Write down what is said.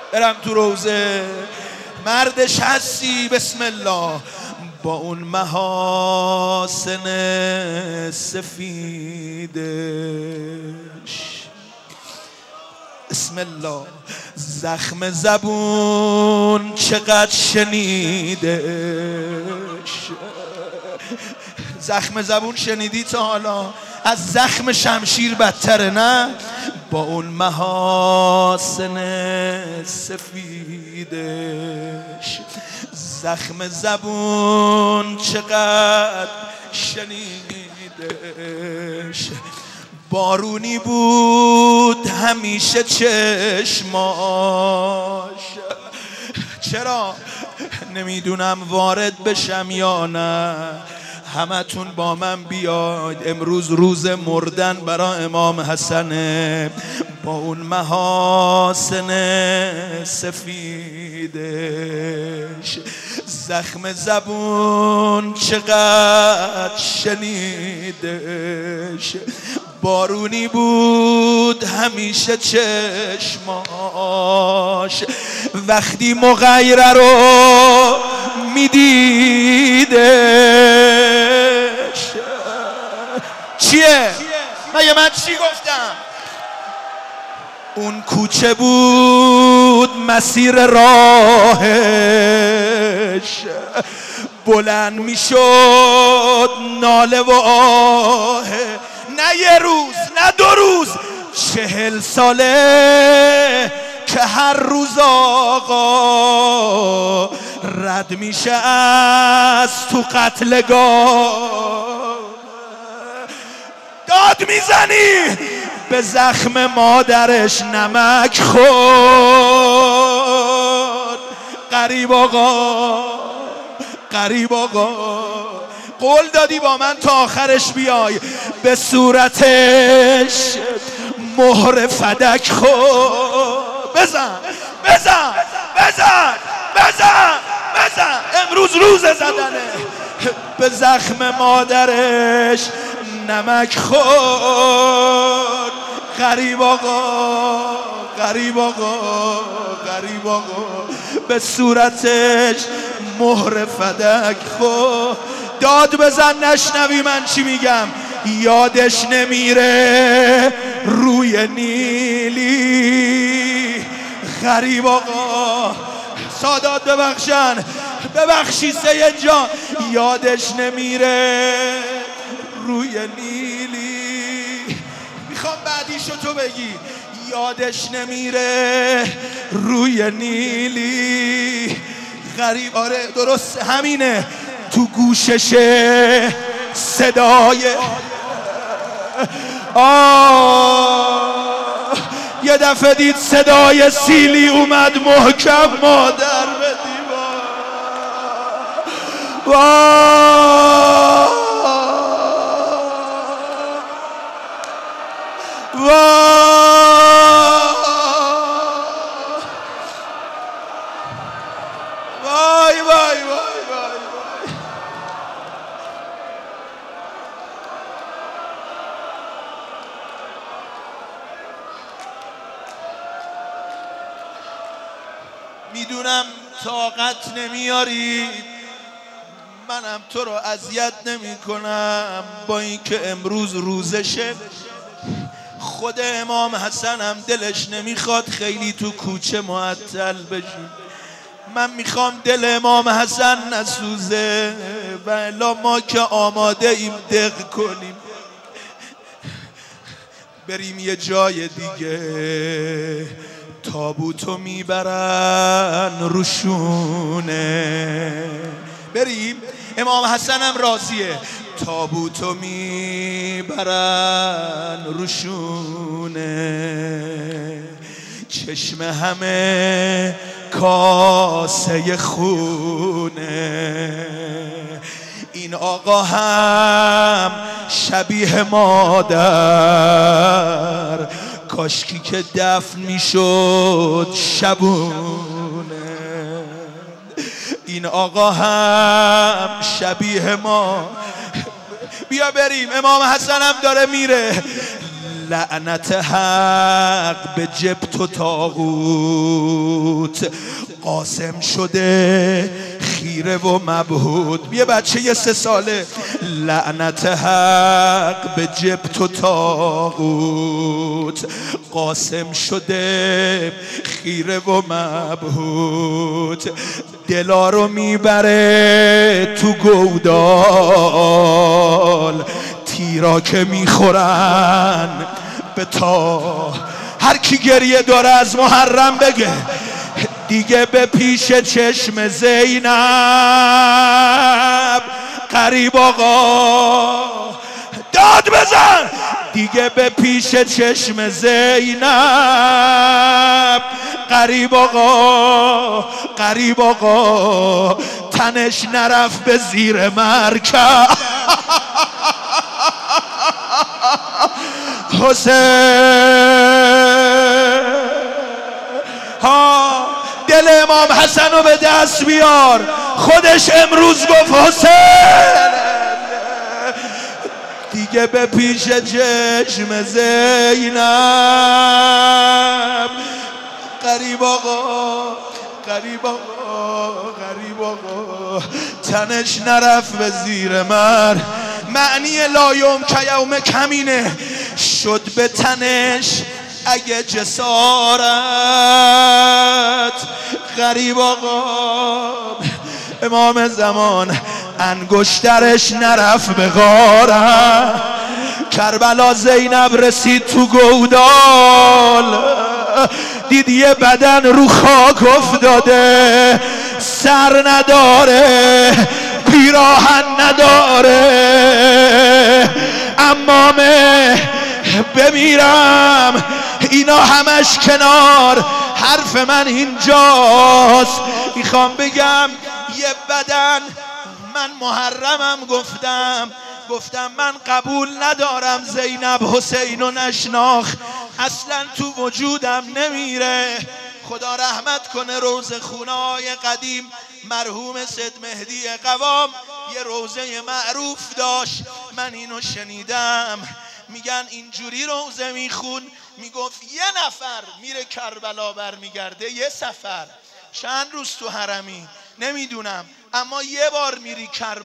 برم تو روزه. مردش هستی بسم الله با اون محاسن سفیدش. بسم الله. زخم زبون چقدر شنیدش. زخم زبون شنیدی تا حالا؟ از زخم شمشیر بدتره نه؟ با اون محاسن سفیدش. زخم زبون چقدر شنیدش. بارونی بود همیشه چشماش. چرا؟ نمیدونم وارد بشم یا نه. همتون با من بیاید امروز روز مردن برا امام حسنه. با اون محاسن سفیدش. زخم زبون چقدر شنیدش. بارونی بود همیشه چشماش. وقتی مغیره رو میدیدش. چیه؟ مگه من چی گفتم؟ اون کوچه بود مسیر راهش. بلند میشد ناله و آه. نه یه روز نه 2 روز، 40 ساله که هر روز آقا رد میشه از تو قتلگاه. داد میزنی به زخم مادرش نمک خورد. غریب آقا، غریب آقا، قول دادی با من تا آخرش بیای. به صورتش مهر فدک خورد. بزن بزن بزن بزن بزن. امروز روز زدنه. به زخم مادرش نمک خورد. غریب آقا، غریب آقا، غریب آقا. به صورتش مهر فدک خورد. داد بزن نشنوی من چی میگم. یادش نمیره روی نیلی. غریب آقا، سادات ببخشن، ببخشی سید جان. یادش نمیره روی نیلی. میخوام بعدیشو تو بگی. یادش نمیره روی نیلی. غریب، آره درست همینه. تو گوششه صدای یه دفعه دید صدای سیلی اومد محکم مادر به دیوار. وای وای وای. میدونم طاقت نمیاری، منم تو رو اذیت نمی کنم. با اینکه امروز روزشه، خود امام حسن هم دلش نمیخواد خیلی تو کوچه معطل بشیم. من میخوام دل امام حسن نسوزه و الا ما که آماده ایم دق کنیم بریم یه جای دیگه. تابوتو میبرن روشونه. بریم. امام حسن هم راضیه. تابوتو میبرن روشونه. چشم همه کاسه خونه. این آقا هم شبیه مادر، کاشکی که دفن میشد شبونه. این آقا هم شبیه ما. بیا بریم. امام حسن هم داره میره. لعنت حق به جبت و طاغوت، قاسم شده خیره و مبهوت. یه بچه 3 ساله لعنت حق به جبت و طاغوت، قاسم شده خیره و مبهوت. دلا رو میبره تو گودال، تیرا که میخورن به تا. هر کی گریه داره از محرم بگه دیگه به پیش چشم زینب قریب آقا داد بزن، دیگه به پیش چشم زینب قریب آقا، قریب آقا تنش نرفت به زیر مرکب. حسین ها دل امام حسن رو به دست بیار، خودش امروز گفت حسین دیگه به پیش چشم زینب قریب آقا، قریب آقا، قریب آقا تنش نرفت به زیر معنی لایم که یوم کمینه شد به تنش اگه جسارت. غریب آقا امام زمان انگشترش نرفت به غارت. کربلا زینب رسید تو گودال، دید یه بدن رو خاک افتاده، سر نداره پیراهن نداره. امامه بمیرم اینا همش کنار، حرف من اینجاست. میخوام بگم یه بدن، من محرمم گفتم من قبول ندارم زینب حسین و نشناخ، اصلا تو وجودم نمیره. خدا رحمت کنه روزه خونای قدیم مرحوم سید مهدی قوام یه روزه معروف داشت، من اینو شنیدم. میگن اینجوری روزه میخون، میگفت یه نفر میره کربلا برمیگرده، یه سفر چند روز تو حرمی نمیدونم، اما یه بار میری کربلا